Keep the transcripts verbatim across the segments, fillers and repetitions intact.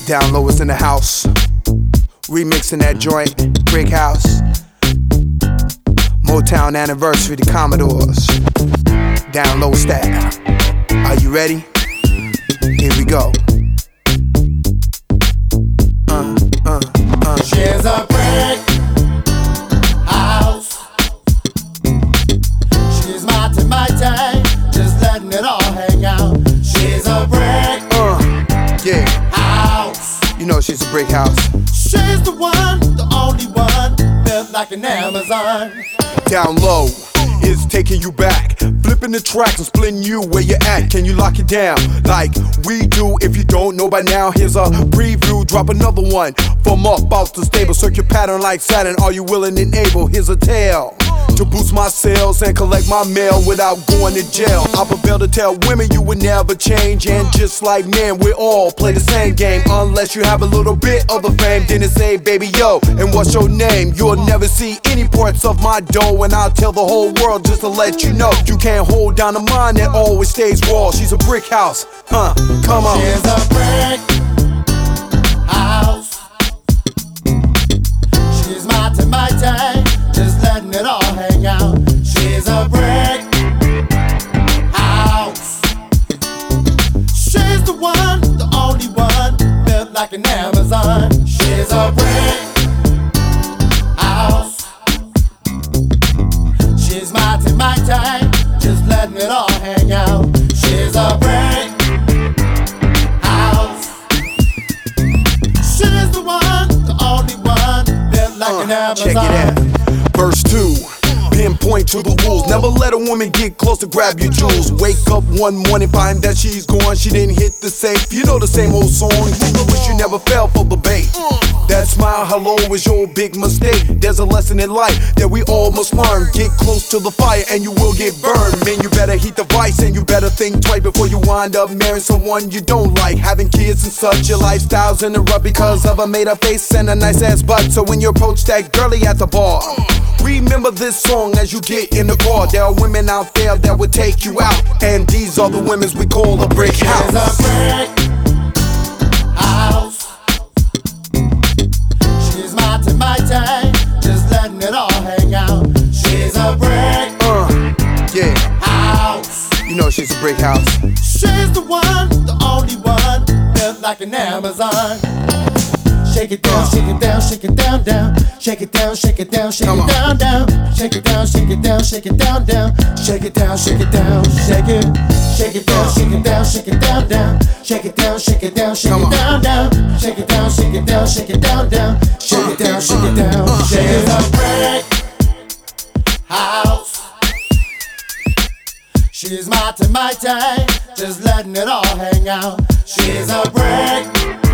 Down low is in the house, remixing that joint, Brick House. Motown anniversary, the Commodores. Down low style. Are you ready? Here we go. Uh, uh, uh. She's a brick house. She's mighty, mighty, just letting it all hang out. She's a brick uh, yeah. house. You know she's a brick house. She's the one, the only one, built like an Amazon. Down low is taking you back, flipping the tracks and splitting you where you at. Can you lock it down like we do? If you don't know by now, here's a preview. Drop another one from up out the stable. Circuit pattern like Saturn. Are you willing and able? Here's a tale to boost my sales and collect my mail without going to jail. I prevail to tell women you would never change, and just like men, we all play the same game. Unless you have a little bit of the fame, then it's say, baby, yo, and what's your name? You'll never see any parts of my dough, and I'll tell the whole world just to let you know you can't hold down a mind that always stays raw. She's a brick house, huh? Come on. She's a brick house. She's mighty, mighty, just letting it all hang out. She's a brick house. She's the one, the only one, built like an Amazon. She's a brick house. She's mighty, mighty, just letting it all hang out. She's a brick house. She's the one, the only one, built like uh, an Amazon. Check it out. Verse two. Pinpoint to the rules. Never let a woman get close to grab your jewels. Wake up one morning, find that she's gone. She didn't hit the safe. You know the same old song. Then you wish you never fell for the bait. That smile, hello, is your big mistake. There's a lesson in life that we all must learn. Get close to the fire and you will get burned. Man, you better heat the vice and you better think twice before you wind up marrying someone you don't like. Having kids and such, your lifestyle's interrupt because of a made-up face and a nice-ass butt. So when you approach that girlie at the bar, remember this song as you get in the car. There are women out there that would take you out, and these are the women we call a brick house. She's a brick house. She's mighty, mighty, just letting it all hang out. She's a brick uh, yeah. house. You know she's a brick house. She's the one, the only one, built like an Amazon. Shake it down, shake it down, shake it down, down. Shake it down, shake it down, shake it down, down. Shake it down, shake it down, shake it down, down. Shake it down, shake it down, shake it. Shake it down, shake it down, shake it down, down. Shake it down, shake it down, shake it down, down. Shake it down, shake it down, shake it down, down. Shake it down, shake it down. She's a brick house. She's mighty, mighty, just letting it all hang out. She's a brick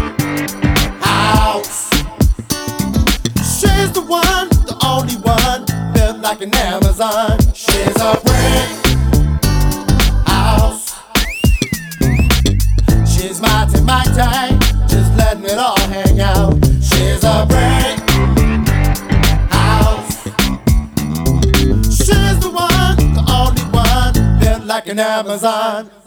house. She's the one, the only one, built like an Amazon. She's a brick house. She's mighty, mighty, just letting it all hang out. She's a brick house. She's the one, the only one, built like an Amazon.